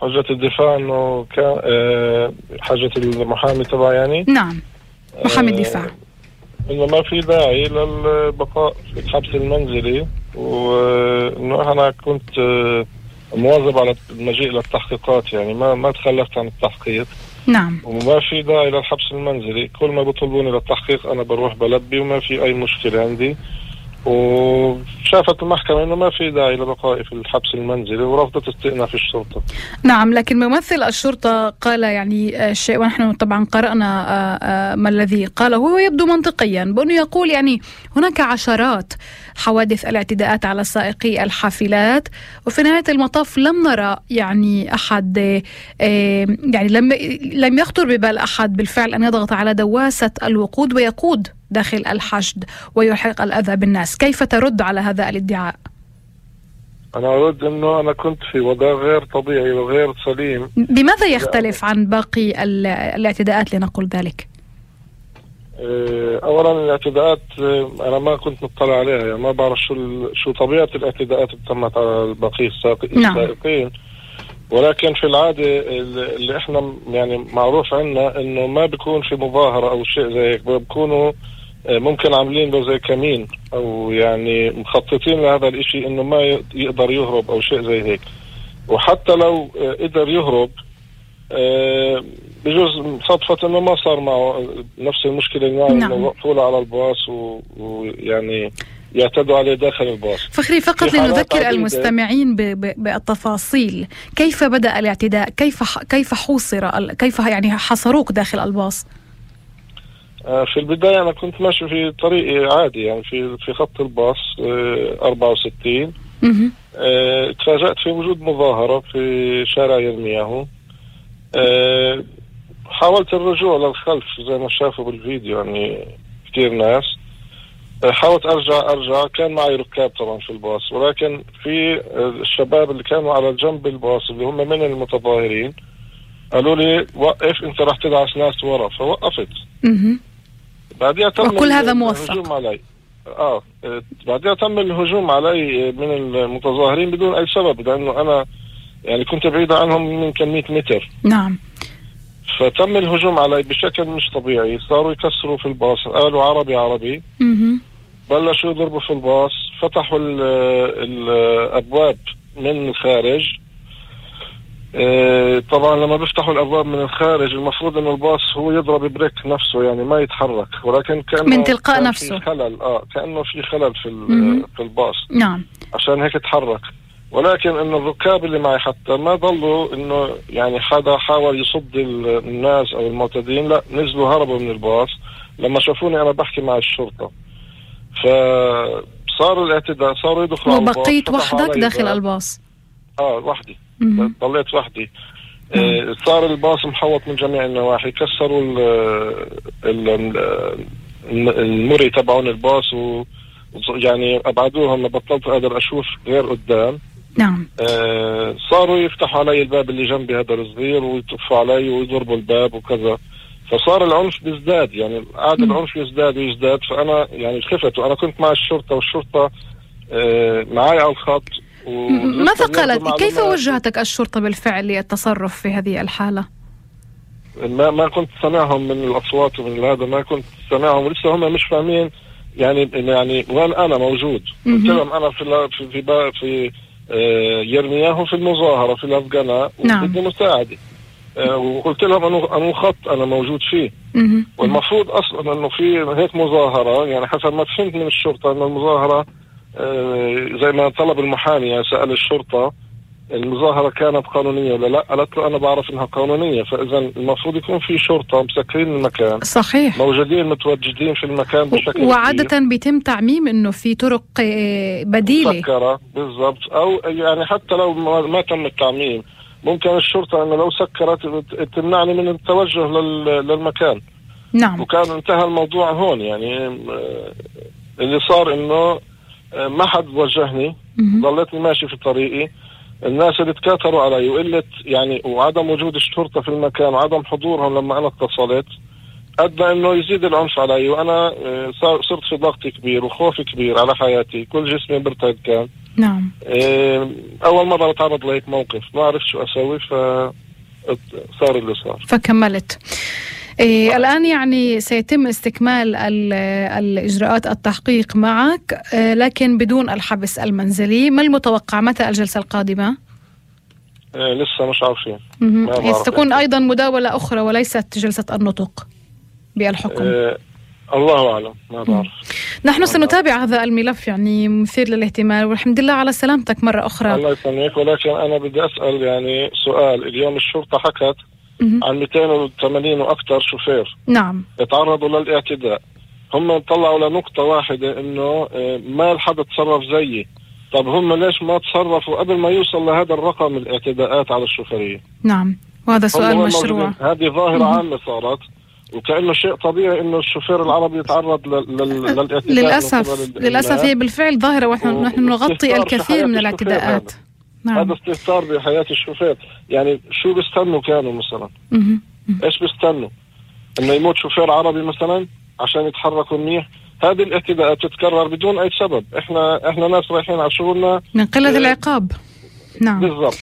حجة الدفاع انه كان حجة المحامي تبع يعني نعم محامي الدفاع انه ما في داعي للبقاء في الحبس المنزلي، وانه انا كنت مواظب على المجيء للتحقيقات، يعني ما تخلفت عن التحقيق. نعم. وما في داعي للحبس المنزلي، كل ما بيطلبوني للتحقيق انا بروح بلبي وما في اي مشكلة عندي. وشافت المحكمة انه ما في داعي لبقائي في الحبس المنزلي ورفضت استئناف الشرطة. نعم، لكن ممثل الشرطة قال يعني شيء، ونحن طبعا قرأنا ما الذي قاله، ويبدو منطقيا بأنه يقول يعني هناك عشرات حوادث الاعتداءات على سائقي الحافلات، وفي نهاية المطاف لم نرى يعني أحد يعني لم يخطر ببال أحد بالفعل أن يضغط على دواسة الوقود ويقود داخل الحشد ويلحق الأذى بالناس. كيف ترد على هذا الادعاء؟ أنا أرد أنه أنا كنت في وضع غير طبيعي وغير سليم. بماذا يختلف عن باقي الاعتداءات لنقول ذلك؟ أولا الاعتداءات أنا ما كنت مطلع عليها، يعني ما بعرف شو طبيعة الاعتداءات اللي تمت على بقية السائقين. ولكن في العادة اللي احنا يعني معروف عنا انه ما بيكون في مظاهرة او شيء زي هيك، بيكونوا ممكن عاملين له زي كمين او يعني مخططين لهذا الاشي انه ما يقدر يهرب او شيء زي هيك. وحتى لو قدر يهرب بجوز صدفة انه ما صار معه نفس المشكلة اللي انه وقفوا له على الباص ويعني يعتدوا عليه داخل الباص. فخري، فقط لنذكر المستمعين بالتفاصيل، كيف بدأ الاعتداء؟ كيف حوصر؟ كيف يعني حصروك داخل الباص؟ في البداية أنا كنت ماشي في طريقي عادي، يعني في خط الباص 64. تفاجأت في وجود مظاهرة في شارع يرمياهو. حاولت الرجوع للخلف زي ما شافوا بالفيديو، يعني كتير ناس. حاولت أرجع كان معي ركاب طبعا في الباص، ولكن في الشباب اللي كانوا على جنب الباص اللي هم من المتظاهرين قالوا لي وقف، انت راح تدعس ناس ورا، فوقفت. بعدها تم وكل هذا موثق. الهجوم علي. بعدها تم الهجوم علي من المتظاهرين بدون اي سبب، لانه انا يعني كنت بعيد عنهم يمكن 100 متر. نعم. فتم الهجوم علي بشكل مش طبيعي، صاروا يكسروا في الباص، قالوا عربي. بلشوا يضربوا في الباص، فتحوا الابواب من الخارج. طبعا لما بيفتحوا الابواب من الخارج المفروض انه الباص هو يضرب بريك نفسه، يعني ما يتحرك، ولكن كان من تلقاء نفسه في خلل. كأنه في خلل في الباص. نعم. عشان هيك تحرك. ولكن انه الركاب اللي معي حتى ما ضلوا انه يعني حدا حاول يصد الناس او المعتدين، لا، نزلوا هربوا من الباص لما شافوني انا بحكي مع الشرطة. فصار الاعتداء، صاروا يدخلوا على الباص. وبقيت وحدك داخل الباص؟ وحدي. ضليت وحدي. صار الباص محوط من جميع النواحي، كسروا المري تبعون الباص يعني ابعدوهم، بطلت اقدر اشوف غير قدام. نعم. صاروا يفتحوا علي الباب اللي جنبي هذا الصغير ويطفوا علي ويضربوا الباب وكذا. فصار العنف بيزداد، يعني قاعد العنف يزداد. فانا يعني خفت، وانا كنت مع الشرطة والشرطة معي على الخط. ماذا قالت؟ كيف وجهتك الشرطة بالفعل للتصرف في هذه الحالة؟ ما كنت سامعهم من الأصوات ومن هذا، ما كنت سامعهم، ولسه هم مش فاهمين يعني وين أنا موجود. قلت لهم أنا في يرمياهو في المظاهرة في الأفغان وبدي مساعدة. وقلت لهم أنه خط أنا موجود فيه. والمفروض أصلا أنه في هيك مظاهرة، يعني حسب ما فهمت من الشرطة أن المظاهرة زي ما طلب المحامي، يعني سأل الشرطة المظاهرة كانت قانونية ولا لا، قالت له أنا بعرف إنها قانونية. فإذا المفروض يكون في شرطة مسكرين المكان، صحيح، موجودين متواجدين في المكان بشكل وعادة كبير. بيتم تعميم إنه في طرق بديلة مسكرة بالضبط، أو يعني حتى لو ما تم التعميم ممكن الشرطة إنه لو سكرت تمنعني من التوجه للمكان. نعم. وكان انتهى الموضوع هون. يعني اللي صار إنه ما حد وجهني، ضلتني ماشي في طريقي. الناس اللي تكاثروا علي وقلة يعني وعدم وجود الشرطة في المكان وعدم حضورهم لما أنا اتصلت أدى إنه يزيد العنف علي. وأنا صرت في ضغط كبير وخوف كبير على حياتي، كل جسمي برتعد كان. نعم. أول مرة أتعرض لهيك موقف، ما عرفت شو أسوي فصار اللي صار، فكملت. الآن يعني سيتم استكمال الإجراءات التحقيق معك، لكن بدون الحبس المنزلي. ما المتوقع؟ متى الجلسة القادمة؟ لسه مش عارفين. ستكون أيضا مداولة أخرى وليست جلسة النطق بالحكم. الله أعلم، ما بعرف. نحن سنتابع هذا الملف، يعني مثير للاهتمام، والحمد لله على سلامتك مرة أخرى. الله يسلمك. ولكن أنا بدي أسأل يعني سؤال. اليوم الشرطة حكت عن 280 وأكثر شوفير نعم تعرضوا للاعتداء. هم طلعوا لنقطة واحدة إنه ما حدا تصرف زيي. طب هم ليش ما تصرفوا قبل ما يوصل لهذا الرقم الاعتداءات على الشوفيرية؟ نعم، وهذا سؤال مشروع. هذه ظاهرة عامة صارت، وكأنه شيء طبيعي إنه الشوفير العربي يتعرض للاعتداء. للأسف هي بالفعل ظاهرة، ونحن نغطي الكثير من الاعتداءات. نعم. هذا استهتار بحياة الشوفير. يعني شو بيستنوا كانوا مثلا؟ ايش بيستنوا؟ انه يموت شوفير عربي مثلا عشان يتحركوا منيح؟ هذه الاعتداءات تتكرر بدون اي سبب. احنا ناس رايحين على شغلنا من قلة العقاب. نعم بالضبط.